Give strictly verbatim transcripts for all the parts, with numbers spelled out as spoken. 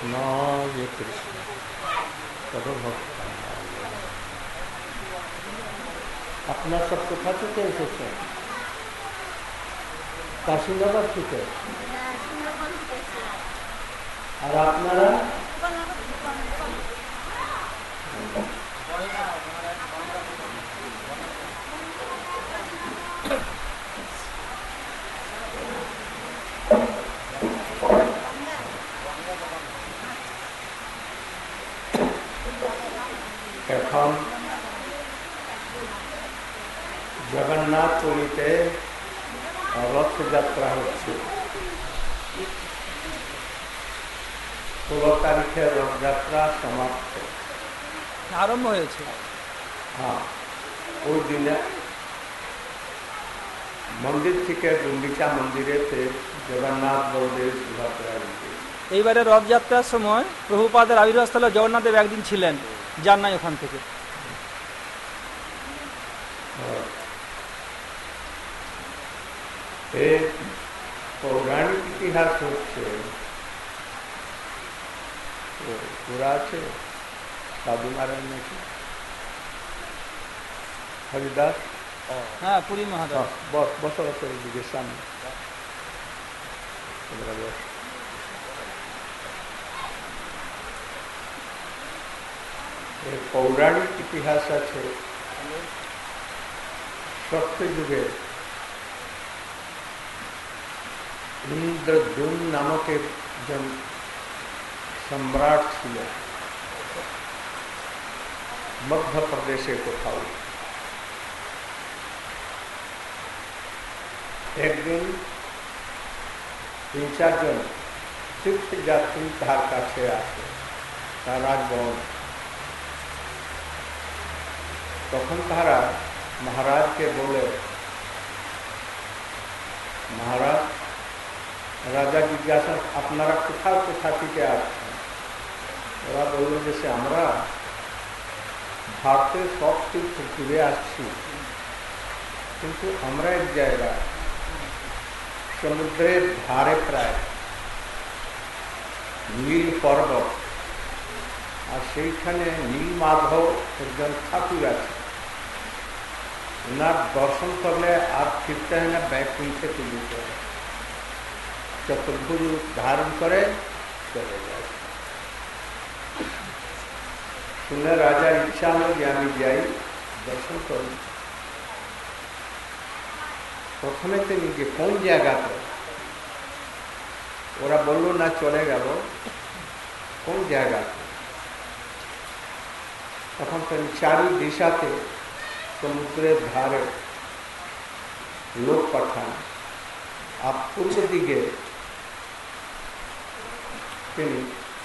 कृष्णाय कृष्ण तदभक्त। अपना सब कोथा থেকে এসেছে? কাশীনগর থেকে। আর আপনারা? এখন জগন্নাথপুরীতে রথযাত্রা হচ্ছে। ষোলো তারিখে রথযাত্রা সমাপ্ত আরম্ভ হয়েছে। হ্যাঁ, ওই দিনে মন্দির থেকে গুন্ডিচা মন্দিরে জগন্নাথ বলদেব সুভদ্রা। এইবারে রথযাত্রার সময় প্রভুপাদের আবির্ভাব স্থলে জগন্নাথদেব একদিন ছিলেন, যান নাই ওখান থেকে। পৌরাণিক ইতিহাস হচ্ছে পুরা আছে সাধু নারায়ণ নাকি হরিদাস। হ্যাঁ, পুরী মহাদাস। বস বসো বসো এদিকে সামনে। পৌরাণিক ইতিহাস আছে সত্য যুগে ইন্দ্রদ্যুম্ন নামক একজন সম্রাট ছিল মধ্যপ্রদেশে কোথাও। একদিন তিন চারজন তীর্থযাত্রী তার কাছে আসে, তার রাজভবন। তখন তারা মহারাজকে বলে, মহারাজ, রাজা জিজ্ঞাসা আপনারা কোথাও কোথা থেকে আসছেন? ওরা বলল যে সে আমরা ভারতের সব তীর্থ ঘুরে আসছি, কিন্তু আমরা এক জায়গায় সমুদ্রের ধারে প্রায় নীল পর্বত, আর সেইখানে নীল মাধব একজন ঠাকুর আছে, ওনার দর্শন করলে আর ফিরতে হয় না, ব্যাকুণ্ঠে তুলে যায়, চতুর্ভুজ ধারণ করে চলে যায়। শুনে রাজার ইচ্ছা হল যে আমি যাই দর্শন করি। প্রথমে তিনি যে কোন জায়গাতে, ওরা বলল না চলে গেল কোন জায়গাতে। তখন তিনি চারি দিশাতে সমুদ্রের ধারে লোক পাঠান, আর পূর্ব দিকে তিনি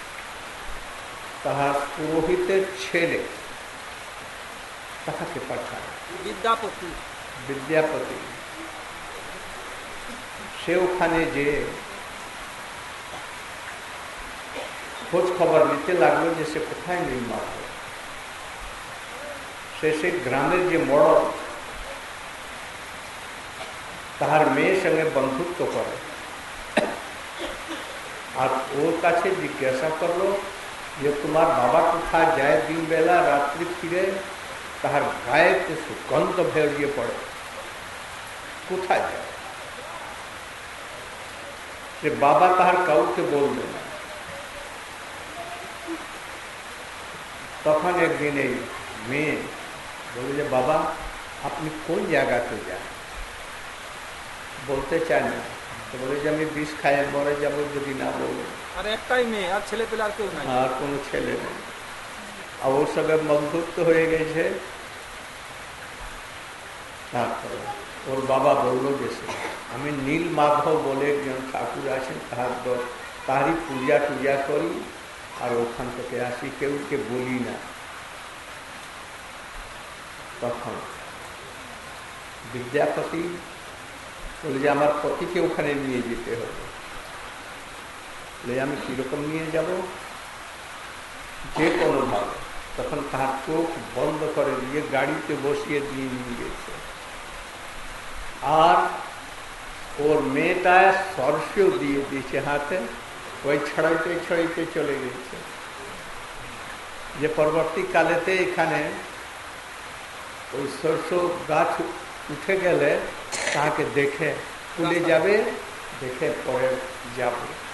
তাহার পুরোহিতের ছেলে তাহাকে পাঠান, বিদ্যাপতি বিদ্যাপতি সে ওখানে যে খোঁজ খবর নিতে লাগলো যে সে কোথায় নির্মাণ হবে। সে সেই গ্রামের যে বড় তাহার মেয়ের সঙ্গে বন্ধুত্ব করে, আর ওর কাছে জিজ্ঞাসা করলো যে তোমার বাবা কোথায় যায় দিন বেলা, রাত্রি ফিরে তাহার গায়েতে সুগন্ধ ভেড়িয়ে পড়ে, কোথায় যায়? যে বাবা তাহার কাউকে বলবে না। তখন একদিন এই মেয়ে বলে যে বাবা আপনি কোন জায়গাতে যান? বলতে চান না, তো বলে যে আমি বিষ খায় মরে যাব যদি না বলবো। আর একটাই মেয়ে, আর ছেলে পেলে আর কেউ নাই, আর কোনো ছেলে নেই। আর ওর সঙ্গে বন্ধুত্ব হয়ে গেছে। তারপরে ওর বাবা বললো যে আমি নীল মাধব বলে একজন ঠাকুর আছেন, তাহার তাহারই পূজা টুজা করি, আর ওখান থেকে আসি, কেউকে বলি না। তখন বিদ্যাপতি বলে যে আমার পতিকে ওখানে নিয়ে যেতে হবে। বলে আমি কিরকম নিয়ে যাব? যে কোনো ভাবে। তখন তার চোখ বন্ধ করে দিয়ে গাড়িতে বসিয়ে দিয়ে নিয়ে গেছে। আর ওর মেয়েটায় সরষেও দিয়ে দিয়েছে হাতে, ওই ছড়াইতে ছড়াইতে চলে গেছে। যে পরবর্তীকালেতে এখানে ওই সরষ গাছ উঠে গেলে তাকে দেখে তুলে যাবে, দেখে পরে যাব।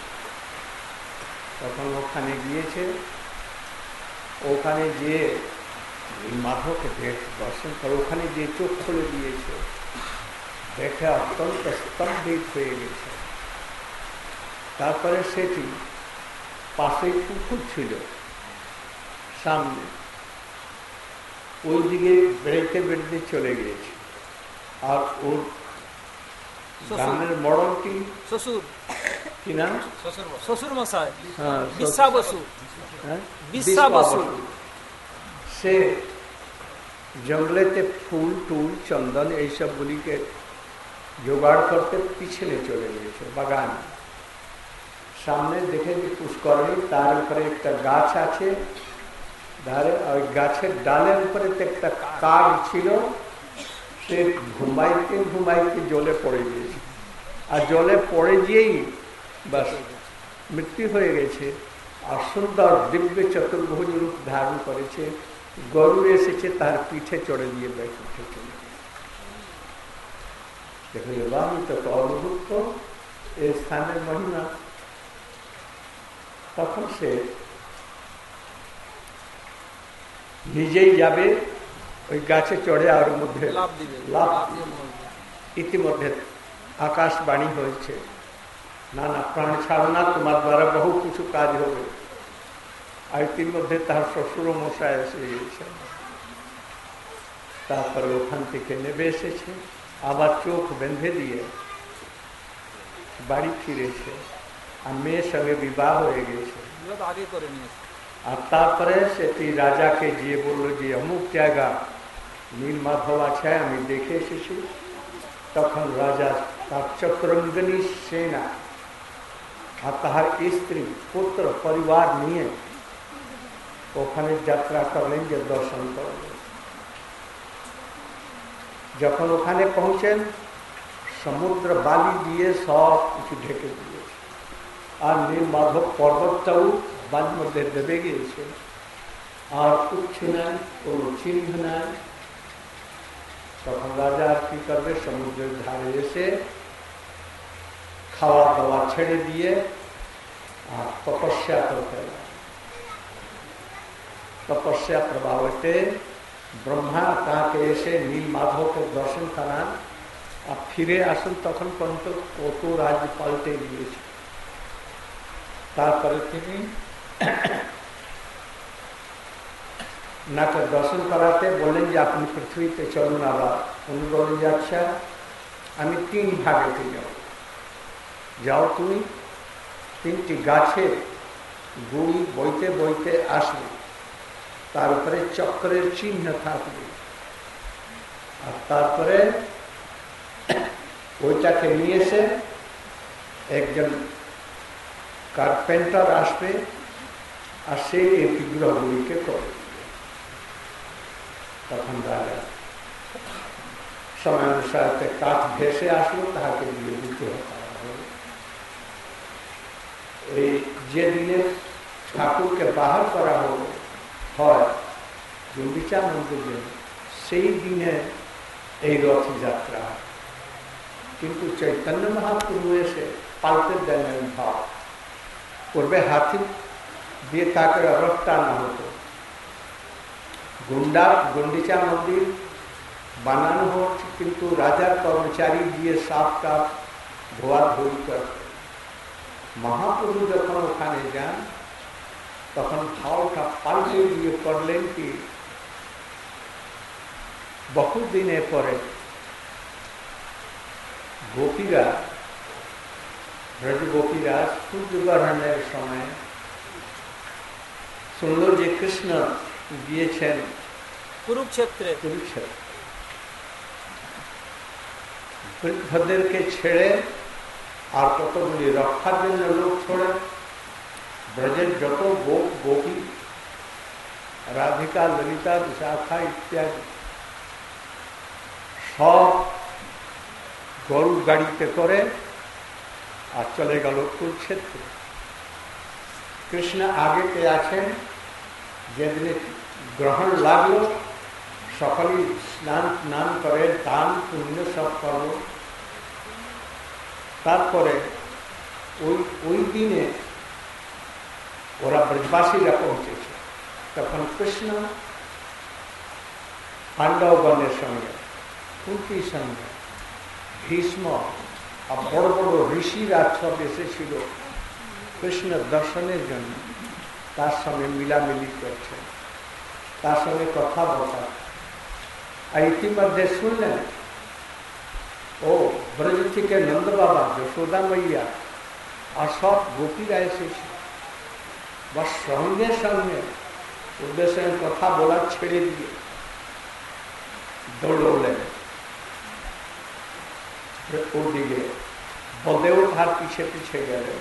তখন ওখানে গিয়েছে, ওখানে যে মাধবকে দেখ দর্শন করে, ওখানে যে চোখ খুলে দিয়েছে, দেখে অত্যন্ত স্তম্ভিত হয়ে গেছে। তারপরে সেটি পাশে পুকুর ছিল সামনে, ওই দিকে বেড়াইতে বেড়াইতে চলে গিয়েছে। আর ওর গ্রামের মডলটি শ্বশুর কি নাম? শ্বশুর মশাই, হ্যাঁ, বিশ্বা বসু। হ্যাঁ, বিশ্বা বসু। সে জঙ্গলেতে ফুল টুল চন্দন এইসবগুলিকে জোগাড় করতে পিছনে চলে গিয়েছে বাগান। সামনে দেখে যে পুষ্করণী, তার উপরে একটা গাছ আছে ধারে, ওই গাছের ডালের উপরে একটা কাক ছিল, সে ঘুমাইতে ঘুমাইতে জলে পড়ে গিয়েছে। আর জলে পড়ে গিয়েই বাস মৃত্যু হয়ে গেছে। আর সুন্দর দিব্য চতুর্ভুজ রূপ ধারণ করেছে, গরু এসেছে তার পিঠে চড়ে দিয়ে বেশ উঠে চলে দেখলে আমি তো অদ্ভুত এই স্থানের মহিমা। তখন সে নিজেই যাবে, ওই গাছে চড়ে আর মধ্যে লাভ দিবে, লাভ ইতিমধ্যে আকাশবাণী হয়েছে, না না প্রাণ ছাড়ো না, তোমার দ্বারা বহু কিছু কাজ হবে। আর ইতিমধ্যে তার শ্বশুর মশাই এসে গিয়েছে। তারপরে ওখান থেকে নেমে এসেছে, আবার চোখ বেঁধে দিয়ে বাড়ি ফিরেছে। আর মেয়ের সঙ্গে বিবাহ হয়ে গেছে। আগে করে নিয়েছে। আর তারপরে সেটি রাজাকে গিয়ে বললো যে অমুক জায়গা নীলমাধব আছে, আমি দেখে এসেছি। তখন রাজা তার চক্রঙ্গনী সেনা আর তাহার স্ত্রী পুত্র পরিবার নিয়ে ওখানে যাত্রা করলেন যে দর্শন করলেন। যখন ওখানে পৌঁছেন, সমুদ্র বালি দিয়ে সব কিছু ঢেকে দিয়েছে। আর নীলমাধব পর্বতটাও বালির মধ্যে দেবে গিয়েছে, আর উঠছে না, কোনো চিহ্ন নাই। তখন রাজা আর কি করবে, সমুদ্রের ধারে এসে খাওয়া দাওয়া ছেড়ে দিয়ে আর তপস্যা করতে লাগলেন। তপস্যা প্রভাবতে ব্রহ্মা তাকে এসে নীলমাধবকে দর্শন করান আর ফিরে আসুন। তখন পর্যন্ত কত রাজ্য পাল্টে গিয়েছে। তারপরে তিনি নাকে দর্শন করাতে বললেন যে আপনি পৃথিবীতে চলুন। আবার উনি বললেন যে আচ্ছা, আমি তিন ভাগেতে যাব। যাও তুমি, তিনটি গাছের গুড়ি বইতে বইতে আসবে, তার উপরে চক্রের চিহ্ন থাকবে। আর তারপরে ওইটাকে নিয়ে এসে একজন কার্পেন্টার আসবে, আর সে এই বিগ্রহগুলিকে করে। তখন রাজা সময় অনুসারে কাঠ ভেসে আসলো, তাহাকে দিয়ে বিগ্রহ করা হল। এই যে দিনে ঠাকুরকে বাহার করা হল হয় গুন্ডিচা মন্দিরে, সেই দিনে এই রথযাত্রা। কিন্তু চৈতন্য মহাপ্রভু এসে পাল্টে দেন ভাব। পূর্বে হাতি দিয়ে তাকে রথ টানা হতো, গুন্ডা গুন্ডিচা মন্দির বানানো হচ্ছে, কিন্তু রাজার কর্মচারী দিয়ে সাফ কাপ ধোয়া ধুই করতে। মহাপ্রভু যখন ওখানে যান, তখন ভাওটা পাল্টে দিয়ে করলেন কি, বহুদিনের পরে গোপীরা, ব্রজ গোপীরা সূর্যগ্রহণের সময় শুনল যে কৃষ্ণ গিয়েছেন কুরুক্ষেত্রে। কুরুক্ষেত্র বৃদ্ধদেরকে ছেড়ে আর কতগুলি রক্ষার জন্য লোক ছোড়ে, ব্রজের যত গোপ গোপী, রাধিকা, ললিতা, বিশাখা ইত্যাদি সব গরু গাড়িতে করে আর চলে গেল কুরুক্ষেত্রে। কৃষ্ণ আগেতে আছেন, যেদিনে গ্রহণ লাগলো সকলেই স্নান স্নান করে দান পুণ্য সব করল। তারপরে ওই ওই দিনে ওরা ব্রজবাসীরা পৌঁছেছে। তখন কৃষ্ণ পাণ্ডবগণের সঙ্গে, কুন্তির সঙ্গে, ভীষ্ম আর বড় বড় ঋষিরা সব এসেছিল কৃষ্ণ দর্শনের জন্য। তার সঙ্গে মিলামিলি করছেন, তার সঙ্গে কথা বলা। আর ইতিমধ্যে শুনলেন ও ব্রজ থেকে নন্দ বাবা, যশোদা মাইয়া আর সব গোপীরা এসেছে। বা সঙ্গে সঙ্গে ওদের সঙ্গে কথা বলা ছেড়ে দিয়ে দৌড়লেন ওদিকে। বলদেও তার পিছে পিছে গেলেন।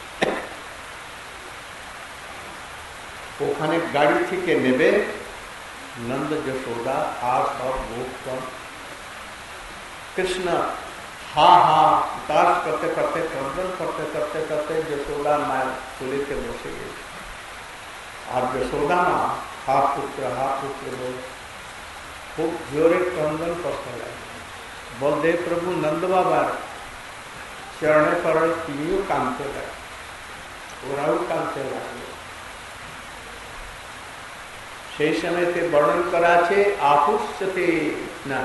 ওখানে গাড়ি থেকে নেবে নন্দ যশোদা আর সব গোপগণ। কৃষ্ণ হা হা দাস করতে করতে ক্রন্দন করতে করতে করতে যশোদা মায়ের তুলিতে বসে গেছে। আর যশোদা মা হা পুত্র হা পুত্র বলে খুব জোরে ক্রন্দন করতে লাগে। বলদেব প্রভু নন্দ বাবার চরণে পড়ে তিনিও কাঁদতে লাগে, ওরাও কাঁদতে লাগলো। সেই সময়তে বর্ণন করা আছে আহুষ্যতে না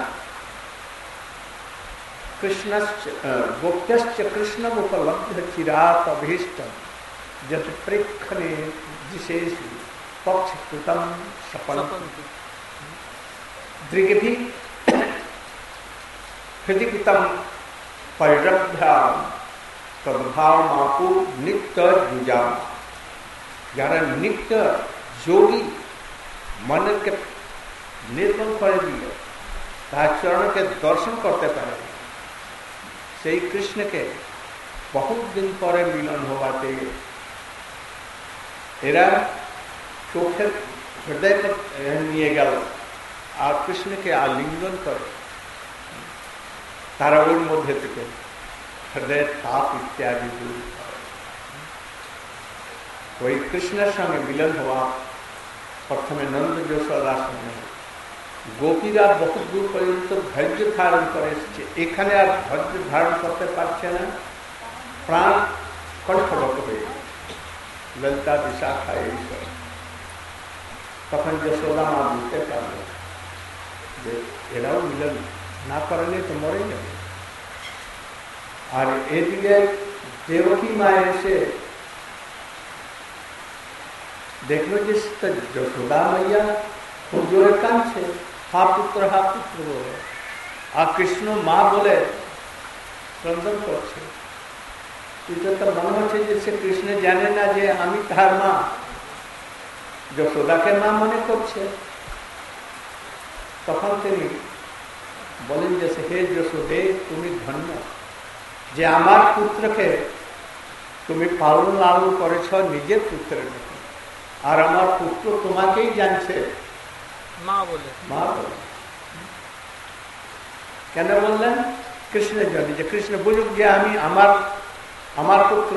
কৃষ্ণশ্চ গোপ্যশ্চ কৃষ্ণম উপলব্ধ চিরাত অভীষ্টম যত প্রেক্ষণে विशेष पक्ष कृतम सफल दृग्भि हृदय कृतम परिरभ्याम तद्भाव मापु नित्य जुजाम। যারা নিত্য যোগী মনকে নির্মল করে দিয়ে তার চরণকে দর্শন করতে পারে, সেই কৃষ্ণকে বহুত দিন পরে মিলন হওয়াতে এরা চোখের হৃদয় নিয়ে গেল আর কৃষ্ণকে আলিঙ্গন করে। তারা ওর মধ্যে থেকে হৃদয় তাপ ইত্যাদি দূর করে। ওই কৃষ্ণের সঙ্গে মিলন হওয়া প্রথমে নন্দ যশোদার সঙ্গে। গোপীরা বহু দূর পর্যন্ত ধৈর্য ধারণ করে এসেছে, এখানে আর ধৈর্য ধারণ করতে পারছে না, প্রাণ কণ্ঠগত হয়ে গেছে। ললিতা বিশাখা এইসব। তখন যশোদা মা বুঝতে পারল যে এরাও মিলন না করলে তো মরে যাবে। আর এদিকে দেবকী মা এসে দেখলো যে যশোদা মাইয়া খুব জোরে কাঁদছে, হা পুত্র হা পুত্র বলে, আর কৃষ্ণ মা বলে ক্রন্দন করছে। এটা তো মনে হচ্ছে যে সে কৃষ্ণ জানে না যে আমি তার মা, যশোদাকে মা মনে করছে। তখন তিনি বলেন যে হে যশোদে, তুমি ধন্য যে আমার পুত্রকে তুমি পালন লালন করেছ নিজের পুত্রের মতো, আর আমার পুত্র তোমাকেই জানছে মা বলে। মা বলে কেন বললেন? কৃষ্ণের জন্য, যে কৃষ্ণ বুঝুক যে আমি আমার আমার পুত্র।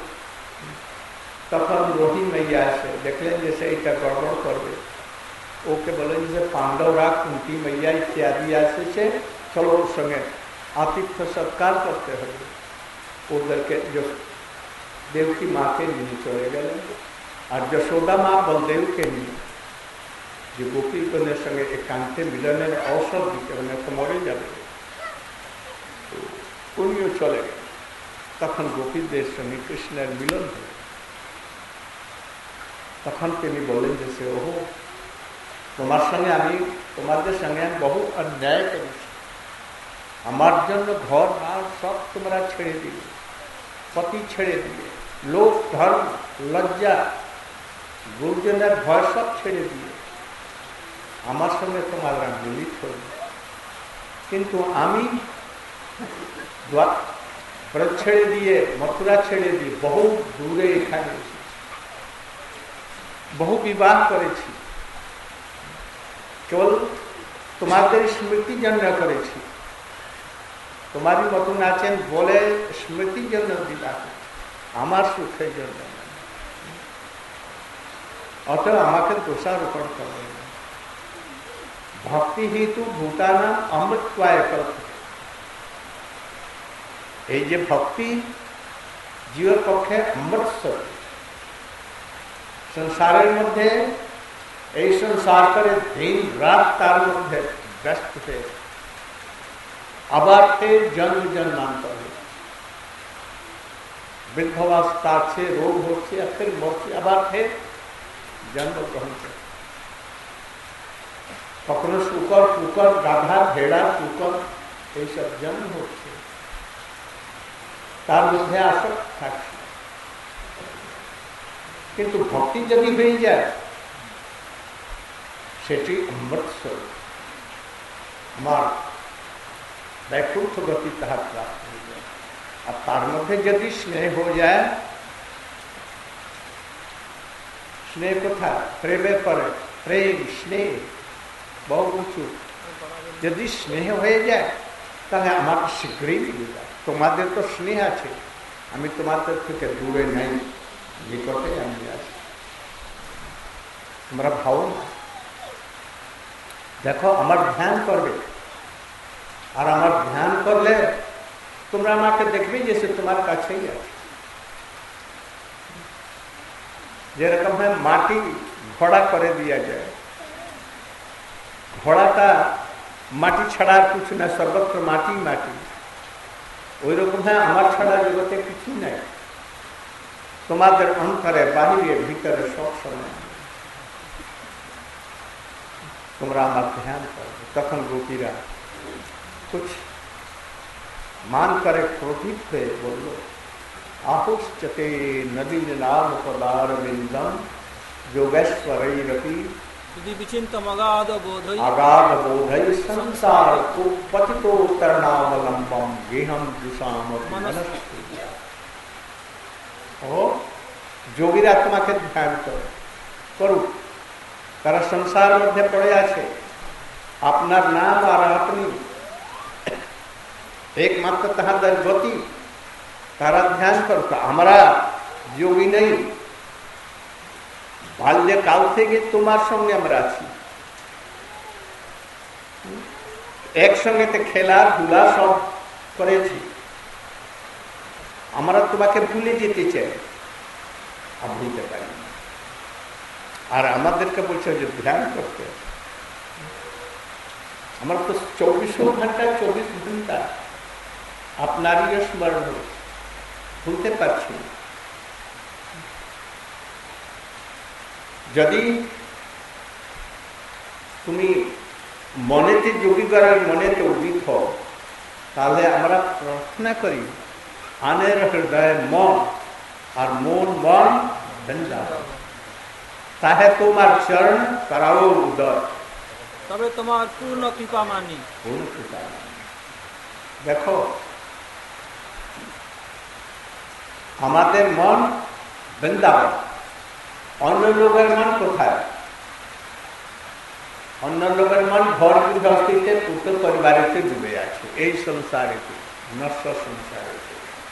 তখন রোহি মাইয়া আসে, দেখলেন যে সে এটা গড়বড় করবে। ওকে বলেন যে পাণ্ডবরা কুন্তি মাইয়া ইত্যাদি আসেছে, চলো ওর সঙ্গে আতিথ্য সৎকার করতে হবে। ওদেরকে দেবকী মাকে নিয়ে চলে গেলেন, আর যশোদা মা বলদেবকে নিয়ে যে গোপীগণের সঙ্গে একান্তে মিলনের অবসর দিতে মানে তো মরে যাবে, উনিও চলে গেলেন। তখন গোপীদের সঙ্গে কৃষ্ণের মিলন হল। তখন তিনি বললেন যে সে ওহো, তোমার সঙ্গে আমি তোমাদের সঙ্গে আমি বহু অন্যায় করেছি, আমার জন্য ঘর আর সব তোমরা ছেড়ে দিলে, পতি ছেড়ে দিয়ে, লোক ধর্ম লজ্জা গুরুজনের ভয় সব ছেড়ে দিয়ে আমার সঙ্গে তোমরা মিলিত হল। কিন্তু আমি ব্রজ ছেড়ে দিয়ে, মথুরা ছেড়ে দিয়ে বহু দূরে এখানে এসেছি, বহু বিবাহ করেছি, কেবল তোমাদের স্মৃতির জন্য করেছি। তোমারই মতন আছেন বলে স্মৃতির জন্য বিবাহ, আমার সুখের জন্য। অতএব আমাকে দোষারোপণ করবে না। ভক্তি হেতু ভূতানাম অমৃতত্বায় কল্পতে। এই যে ভক্তি জীবের পক্ষে অমৃত। সংসারের মধ্যে এই সংসার করে দিন রাত তার মধ্যে ব্যস্ত হয়ে আবার ফের জন্ম জন্মান্তর বৃদ্ধাবস্থা আছে, রোগ হচ্ছে, ফের মরছে, আবার ফের জন্মগ্রহণ করে। কখনো শুকর কুকর গাধা ভেড়া কুকর এইসব জন্ম হচ্ছে, তার মধ্যে আসক্ত থাকছে। কিন্তু ভক্তি যদি হয়ে যায় সেটি অমৃত স্বরূপ, আমার বৈকুণ্ঠ গতি তাহার প্রাপ্ত হয়ে যায়। আর তার মধ্যে যদি স্নেহ হয়ে যায়, স্নেহ কোথায়? প্রেমের পরে প্রেম স্নেহ বহু কিছু যদি স্নেহ হয়ে যায় তাহলে আমার শীঘ্রই মিলে যায়। তোমাদের তো স্নেহ আছে, আমি তোমাদের থেকে দূরে নাই, নিকটে আমি আছি। তোমরা ভাবো না, দেখো আমার ধ্যান করবে, আর আমার ধ্যান করলে তোমরা আমাকে দেখবে যে সে তোমার কাছেই আছে। যেরকম হয় মাটি ঘোড়া করে দিয়া যায়, ঘোড়াটা মাটি ছাড়া আর কিছু না, সর্বত্র মাটি মাটি। ওই রকম হয় আমার ছাড়া জগতে কিছু নাই। তোমাদের অন্তরে বাহিরে ভিতরে সব সময় তোমরা আমার ধ্যান করবে। তখন গোপীরা कुछ मान करे क्रोधित हुए बोलो, आहुश्चते नदी नाम पदार बिंदम योगेश्वरैरपि विचिंतम अगाध बोधै अगाध बोधै संसार को पतितो तरणावलंबम गेहम जुषाम मनस्ति। ओ যোগীরা তোমাকে ধ্যান করে করুক, তারা সংসার মধ্যে পড়ে আছে, আপনার নাম আর আপনি একমাত্র তাহাদের গতি, তারা ধ্যান করত। আমরা যোগী নেই, বাল্যকাল থেকে তোমার সঙ্গে আমরা আছি, একসঙ্গে খেলা ধুলা সব করেছি, আমরা তোমাকে ভুলে যেতে চাই, ভুলতে পারি। আর আমাদেরকে বলছে যে ধ্যান করতে, আমার তো চব্বিশও ঘন্টা চব্বিশ ঘন্টা আপনারই স্মরণ হচ্ছে, ভুলতে পারছি। যদি তুমি মনেতে যোগী করার মনেতে উদিত হও, তাহলে আমরা প্রার্থনা করি আনের হৃদয় মন, আর মন মন বৃন্দাবন, তাহে তোমার চরণ করাও উদয়, তবে তোমার পূর্ণ কৃপা মানি। পূর্ণ কৃপা। দেখো আমাদের মন বৃন্দাবন, অন্য লোকের মন কোথায়? অন্য লোকের মন ঘর গৃহস্থিতে পুত্র পরিবারেতে ডুবে আছে, এই সংসারেতে, নশ্বর সংসারেতে।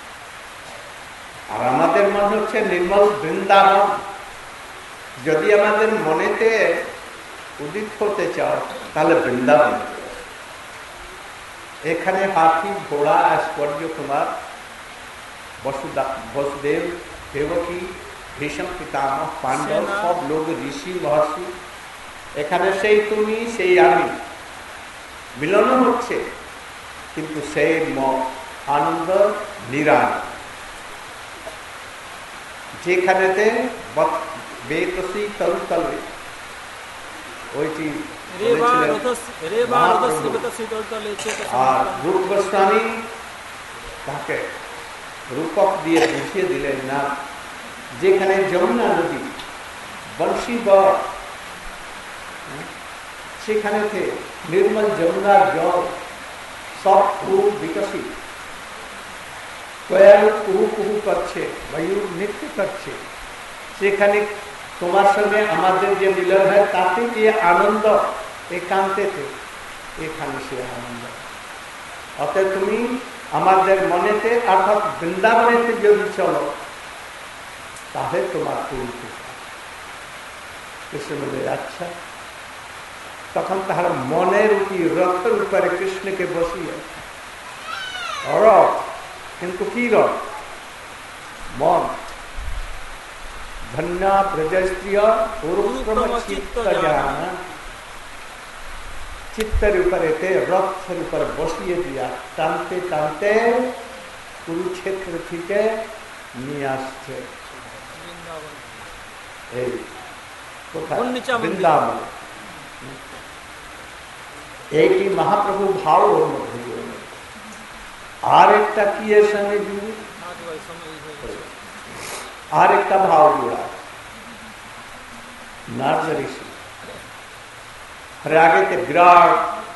আর আমাদের মন হচ্ছে নির্মল বৃন্দাবন। যদি আমাদের মনেতে উদিত হতে চাও তাহলে বৃন্দাবন। এখানে হাতি ঘোড়া ঐশ্বর্য কুমার বসুদা বসুদেব দেবকী ভীষণ পিতামহ পাণ্ডব সব লোক ঋষি মহর্ষি, এখানে সেই তুমি সেই আমি মিলন হচ্ছে, কিন্তু সেই আনন্দ নিরান। যেখানেতে বেতসী তলতলে ওইটি আর রূপ গোস্বামী তাকে রূপক দিয়ে বুঝিয়ে দিলেন না, যেখানে যমুনা নদী বংশী বর, সেখানেতে নির্মল যমুনার জল সব খুব বিকশিত, কোয়েল কুহু কুহু করছে, ময়ূর নৃত্য করছে, সেখানে তোমার সঙ্গে আমাদের যে মিলন হয় তাতে যে আনন্দ একান্তেতে, এখানে সে আনন্দ। অতএব তুমি আমাদের মনেতে অর্থাৎ বৃন্দাবনেতে যদি চলো তাহলে তোমার পূর্ণ কৃপা। कृष्ण बोले अच्छा, तखन तार मनेर की रथर ऊपर कृष्ण के बसिए रथ, किंतु की रथ मन धन्य प्रजस्त्रिय पूर्वक्रम चित्त जान, चित्तर ऊपर एते रथ ऊपर बसिए दिया, टानते टानते कुरुक्षेत्र থেকে নিয়ে আসছে এই কোথায় বৃন্দাবন। এইটি মহাপ্রভু ভাব ওর মধ্যে দিয়ে, আর একটা কি এর সঙ্গে জুড়ে, আর একটা ভাব জোড়া নারদ ঋষি। আরে আগেতে বিরাট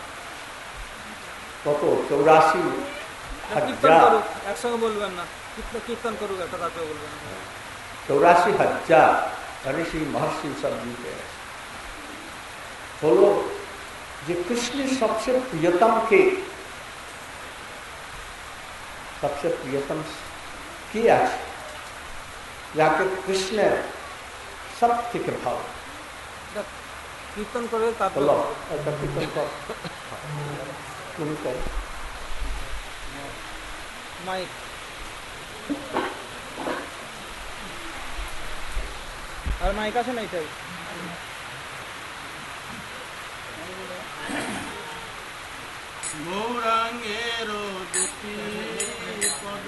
কত চৌরাশি হাজার, একসঙ্গে বলবেন না, কীর্তন করুক একটা, তারপরে বলবেন चौरासी हजार ऋषि महर्षि सब जीते बोलो जो कृष्ण सबसे प्रियतम के सबसे प्रियतम की आज जाके कृष्ण सब ठीक भाव कीर्तन करे बोलो ऐसा कीर्तन कर तुम कर माइक আর মাইক আছে না এটাই গৌরাঙ্গের দুটি পদ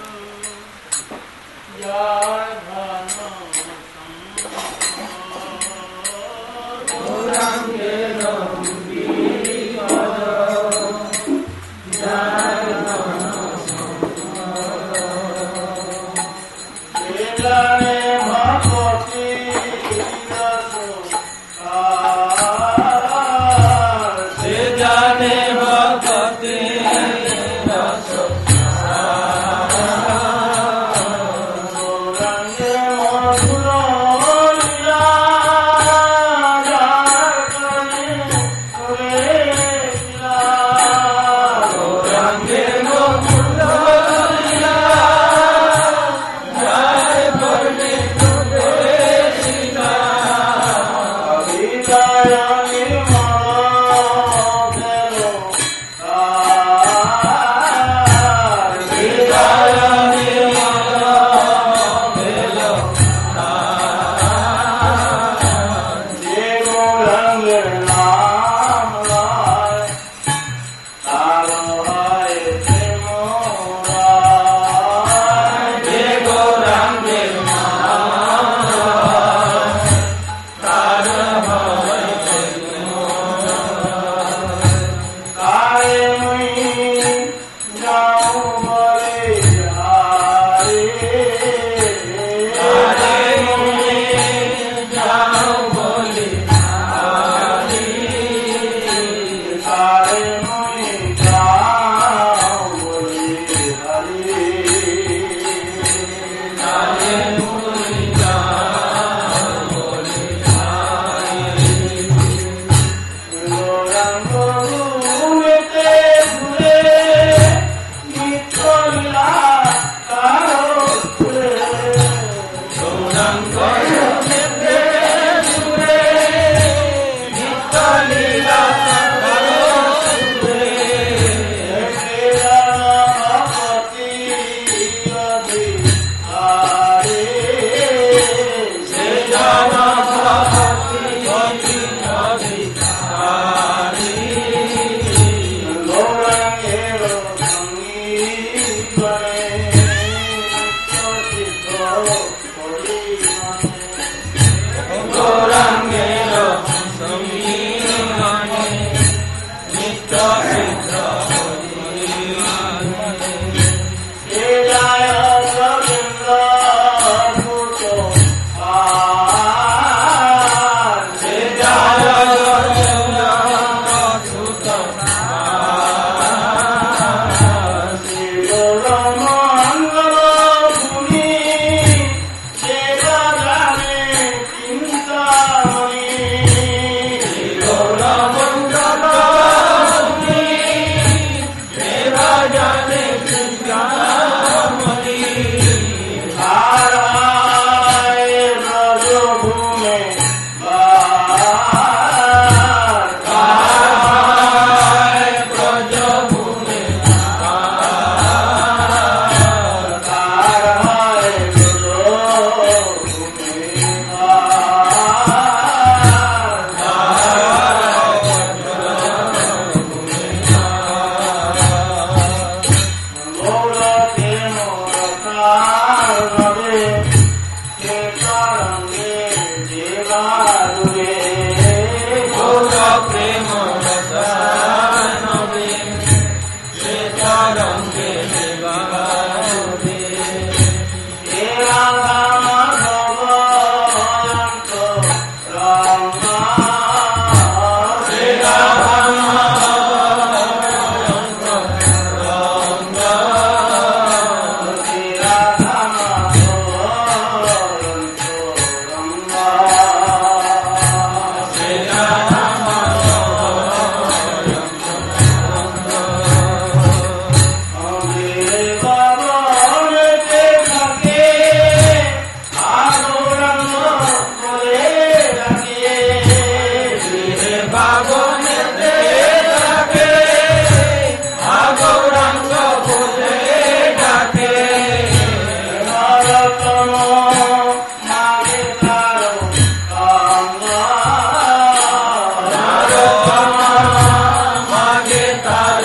যার ধন গৌরাঙ্গের দুটি পদ যার ধন বেলায় ভক্তি বাগনেতে ডাকে গৌরাঙ্গ বলে ডাকে নরতম মাগে তার নরতম মাগে তার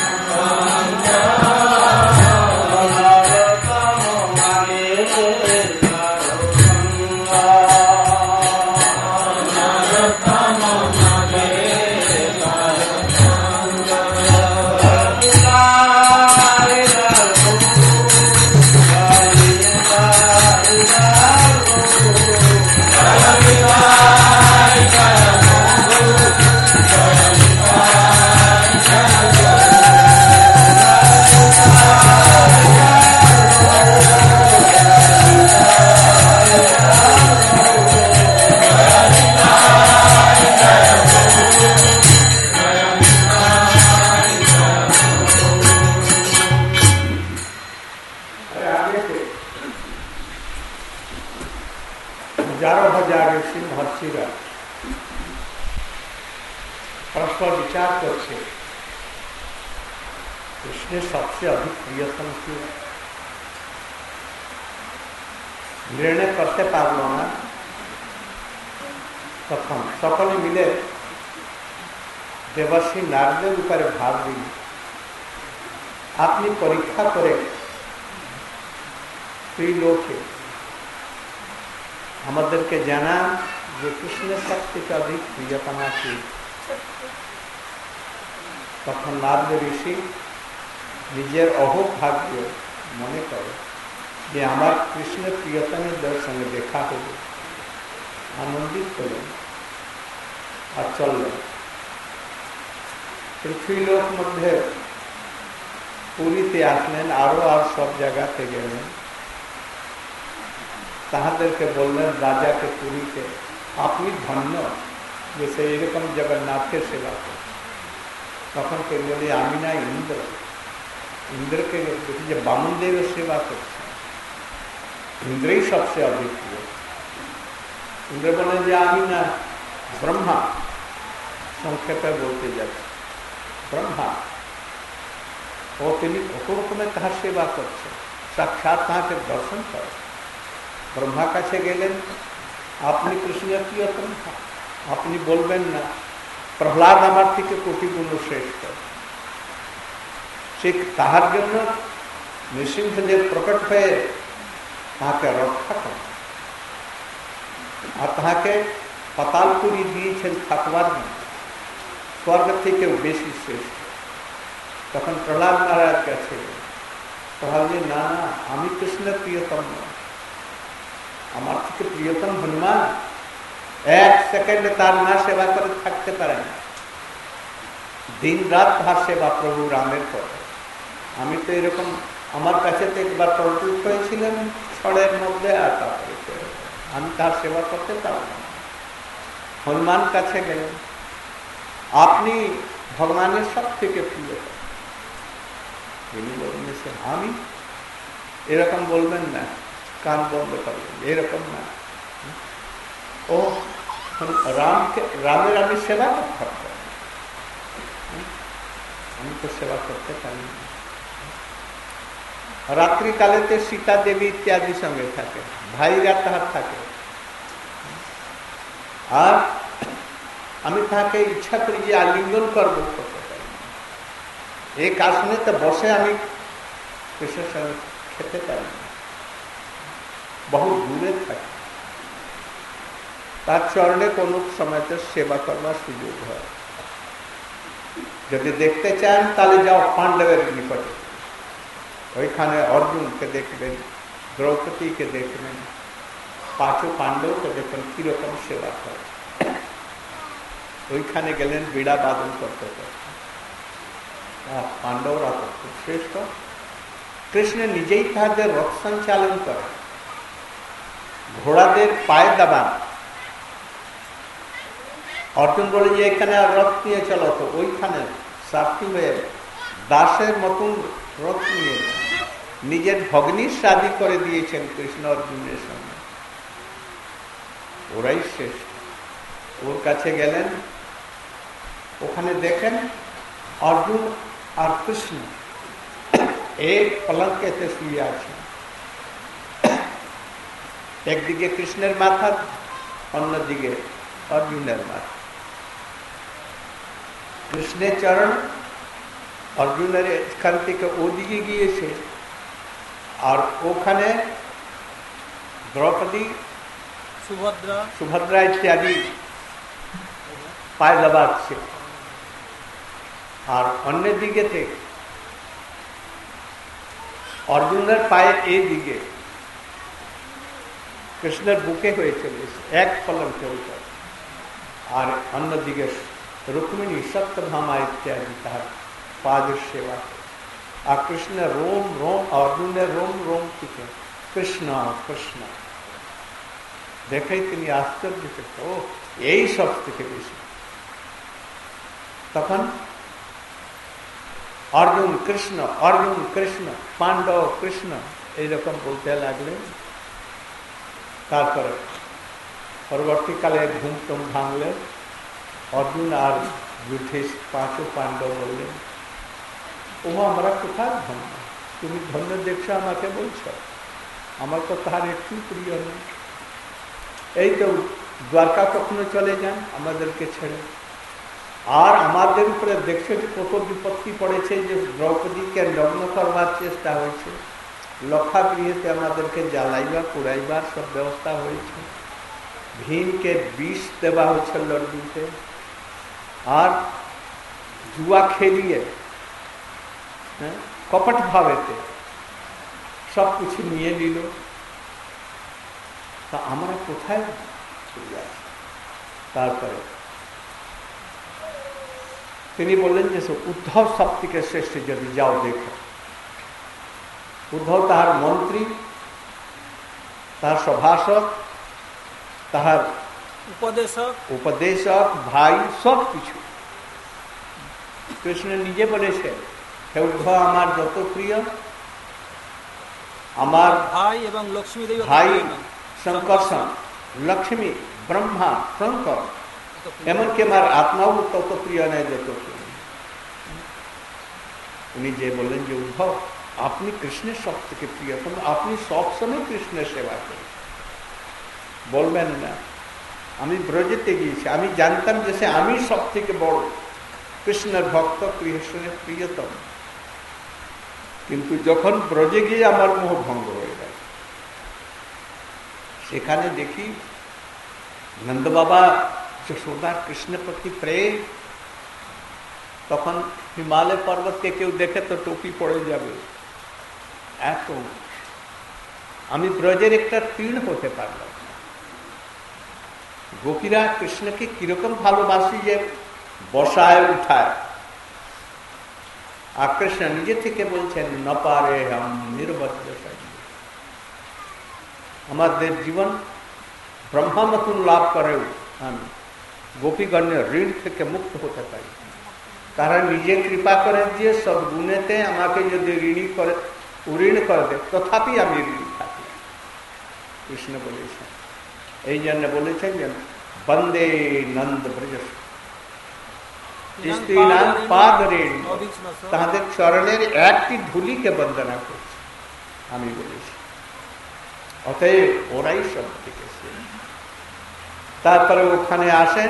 परस्पर विचार करছে कृष्ण सबसे अधिक प्रियतम क्यों निर्णय करते पारलो ना तখন সকলে মিলে দেবশ্রী নারদের উপরে ভার দিন আপনি পরীক্ষা করে ত্রিলোকে আমাদেরকে জানান যে কৃষ্ণের সবথেকে অধিক প্রিয়তমা কি তখন নারদ ঋষি নিজের অহোভাগ্য মনে করে যে আমার কৃষ্ণের প্রিয়তমের সঙ্গে দেখা হবে আনন্দিত হলেন আর চললেন পৃথ্বীলোক মধ্যে পুরীতে আসলেন আরো আর সব জায়গাতে গেলেন তাহাদেরকে বললেন রাজাকে পুরীতে আপনি ধন্য যে সে এরকম জগন্নাথের সেবা করে তখন কে বলি আমি না ইন্দ্র ইন্দ্রকে দেখি যে বামনদেবের সেবা করছে ইন্দ্রই সবচেয়ে অধিক প্রিয় ইন্দ্র বলেন যে আমি না ব্রহ্মা সংক্ষেপে বলতে যাচ্ছি ব্রহ্মা ও তিনি কত রকমের তাহার সেবা করছে সাক্ষাৎ তাহাকে দর্শন করে ব্রহ্মা কাছে গেলেন আপনি কৃষ্ণের প্রিয়তম আপনি বলবেন না প্রহ্লাদ আমার থেকে কোটি গুণ শ্রেষ্ঠ সে তাহার জন্য নৃসিংহদেব প্রকট হয়ে তাহাকে রক্ষা করে আর তাহাকে পাতালপুরী দিয়েছেন থাকবার স্বর্গ থেকেও বেশি শ্রেষ্ঠ তখন প্রহ্লাদ মহারাজ কাছে প্রহ্লাদ না না আমি কৃষ্ণের প্রিয়তম আমার থেকে প্রিয়তম হনুমান এক সেকেন্ডে তার না সেবা করে থাকতে পারে না দিন রাত তাহার সেবা প্রভু রামের করে আমি তো এরকম আমার কাছে তো একবার প্রস্তুত হয়েছিলেন ছড়ের মধ্যে আর তারপরে আমি তার সেবা করতে পারব না হনুমান কাছে গেলেন আপনি ভগবানের সব থেকে প্রিয় তিনি বললেন আমি এরকম বলবেন না কান বন্ধ করবেন এরকম না ও রামকে রামের আমি সেবা করতে আমি তো সেবা করতে পারি না রাত্রিকালেতে সীতা দেবী ইত্যাদি সঙ্গে থাকে ভাইরা তাহার থাকে আর আমি তাহাকে ইচ্ছা করি যে আলিঙ্গন করবো করতে পারি এক আসনে তো বসে আমি কৃষ্ণের সঙ্গে খেতে পারি না বহু দূরে থাকে তার চরণে কোনো সময়তে সেবা করবার সুযোগ হয় যদি দেখতে চান তাহলে যাও পাণ্ডবের নিকটে ওইখানে অর্জুনকে দেখবেন দ্রৌপদীকে দেখবেন পাঁচু পাণ্ডবকে দেখবেন কিরকম সেবা করে ওইখানে গেলেন বীণা বাদন করতে করতে পাণ্ডবরা তো খুব শ্রেষ্ঠ কৃষ্ণ নিজেই তাদের রথ সঞ্চালন করে ঘোড়াদের পায়ে দাবান অর্জুন বলে যে এখানে আর রথ নিয়ে চলো তো ওইখানে সাক্ষী হয়ে দাসের মতন রথ নিয়ে নিজের ভগ্নির শাদী করে দিয়েছেন কৃষ্ণ অর্জুনের সঙ্গে ওরাই শ্রেষ্ঠ ওর কাছে গেলেন ওখানে দেখেন অর্জুন আর কৃষ্ণ এক পলঙ্কেতে শুয়ে আছেন। একদিকে কৃষ্ণের মাথা, অন্যদিকে অর্জুনের মাথা। কৃষ্ণের চরণ অর্জুনের এখান থেকে ওদিকে গিয়েছে, আর ওখানে দ্রৌপদী, সুভদ্রা সুভদ্রা ইত্যাদি পায়ে দবাচ্ছে। আর অন্য দিকে থেকে অর্জুনের পায়ে এই দিকে কৃষ্ণের বুকে হয়ে চলেছে এক পলকের উপর, আর অন্যদিকে রুক্মিণী সত্যভামা ইত্যাদি তার পাদের সেবা। আর কৃষ্ণের রোম রোম অর্জুনের রোম রোম থেকে কৃষ্ণ কৃষ্ণ দেখেই তিনি আশ্চর্য করত, ও এই সব থেকে বেশি। তখন অর্জুন কৃষ্ণ, অর্জুন কৃষ্ণ, পাণ্ডব কৃষ্ণ এইরকম বলতে লাগলেন। তারপরে পরবর্তীকালে ঘুম টুম ভাঙলেন। অর্জুন আর যুধিষ্ঠির পাঁচও পাণ্ডব বললেন, ও আমরা কোথায় ধন্য, তুমি ধন্য দেখছো আমাকে বলছ, আমার তো তাহার একটু প্রিয় নেই। এই তো দ্বারকা কখনো চলে যান আমাদেরকে ছেড়ে, আর আমাদের উপরে দেখছো যে কত বিপত্তি পড়েছে, যে দ্রৌপদীকে লগ্ন করবার চেষ্টা হয়েছে, লক্ষাগৃহেতে আমাদেরকে জ্বালাইবার পুড়াইবার সব ব্যবস্থা হয়েছে, ভীমকে বিষ দেওয়া হচ্ছে লড্ডুতে, আর জুয়া খেলিয়ে হ্যাঁ কপট ভাবেতে সব কিছু নিয়ে নিল। তা আমরা কোথায় চলে আসি? তারপরে তিনি বললেন যে উদ্ধব সব থেকে শ্রেষ্ঠ, যদি যাও দেখো। উদ্ধব তাহার মন্ত্রী, তাহার সভাসক, তাহার উপদেশক উপদেশক ভাই, সব কিছু। কৃষ্ণ নিজে বলেছে, হে উদ্ধব আমার যত প্রিয়, আমার ভাই এবং লক্ষ্মী দেবী, ভাই শঙ্কর্ষণ, লক্ষ্মী, ব্রহ্মা, শঙ্কর, এমনকি আমার আত্মাও তত প্রিয় নয় যত প্রিয়। উনি যে বললেন যে উদ্ধব আপনি কৃষ্ণের সব থেকে প্রিয়, কিন্তু আপনি সবসময় কৃষ্ণের সেবা করেন, বলবেন না আমি ব্রজেতে গিয়েছি, আমি জানতাম যে সে আমি সব থেকে বড় কৃষ্ণের ভক্ত, কৃষ্ণের প্রিয়তম, কিন্তু যখন ব্রজে গিয়ে আমার মোহ ভঙ্গ হয়ে গেল, সেখানে দেখি নন্দ বাবা যশোদার কৃষ্ণের প্রতি প্রেম। তখন হিমালয় পর্বতকে কেউ দেখে তো টুপি পড়ে যাবে, এত আমি ব্রজের একটা তৃণ হতে পারলাম। গোপীরা কৃষ্ণকে কিরকম ভালোবাসি যে বসায় উঠায়, আর কৃষ্ণ নিজে থেকে বলছেন ন পারে হাম নির্বজ্র, আমাদের জীবন ব্রহ্মা নতুন লাভ করেও আমি গোপীগণের ঋণ থেকে মুক্ত হতে পারি। তারা নিজে কৃপা করে দিয়ে সব গুণেতে আমাকে যদি ঋণী করে ঋণ করে দেয়, তথাপি আমি ঋণী থাকি। কৃষ্ণ বলেছেন, এই জন্য বলেছেন যে বন্দে নন্দ ব্রজ স্ত্রীনাম পাদ ঋণ, তাদের চরণের একটি ধুলিকে বন্দনা করছে আমি বলেছি। অতএব ওরাই সব থেকে। তারপরে ওখানে আসেন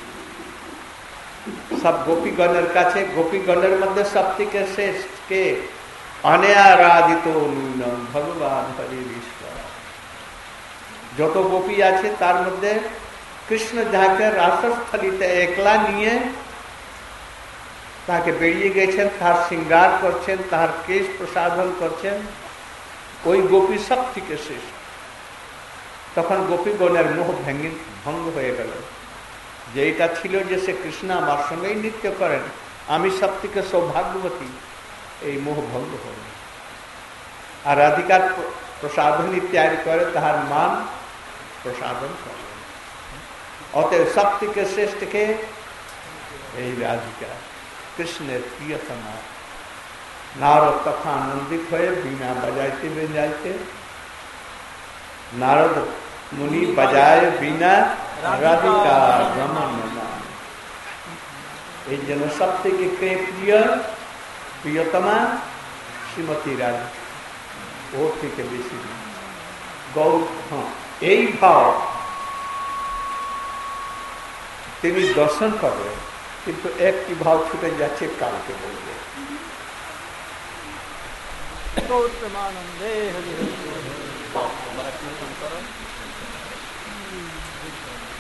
সব গোপীগণের কাছে। গোপীগণের মধ্যে সব থেকে শ্রেষ্ঠ কে? অনারাধিত নুনম ভগবান হরি ঈশ্বর। যত গোপী আছে তার মধ্যে কৃষ্ণ যাকে রাসস্থলিতে একলা নিয়ে তাকে বেরিয়ে গেছেন, তার শৃঙ্গার করছেন, তার কেশ প্রসাধন করছেন, ওই গোপী সব থেকে শ্রেষ্ঠ। তখন গোপীগণের মোহ ভেঙে ভঙ্গ হয়ে গেল, যে এটা ছিল যে সে কৃষ্ণ আমার সঙ্গেই নৃত্য করেন, আমি সব থেকে সৌভাগ্যবতী, এই মোহ ভঙ্গ হল। আর রাধিকার প্রসাধন ইত্যাদি করে তাহার মান প্রসাধন করে। অতএব সব থেকে শ্রেষ্ঠকে এই রাধিকা, কৃষ্ণের প্রিয়তমা। নারদ তথা আনন্দিত হয়ে বীণা বাজাইতে বাজাইতে, নারদ মুনি বাজায় বীণা রাধিকা রমণ নাম। এই জন্য সব থেকে কে প্রিয়, প্রিয়তমা শ্রীমতী রাধা, ওর থেকে বেশি গৌর। হ্যাঁ, এই ভাব তিনি দর্শন করবেন, কিন্তু একটি ভাব ছুটে যাচ্ছে, কালকে বলবে। গৌতমানন্দে হরি হরি।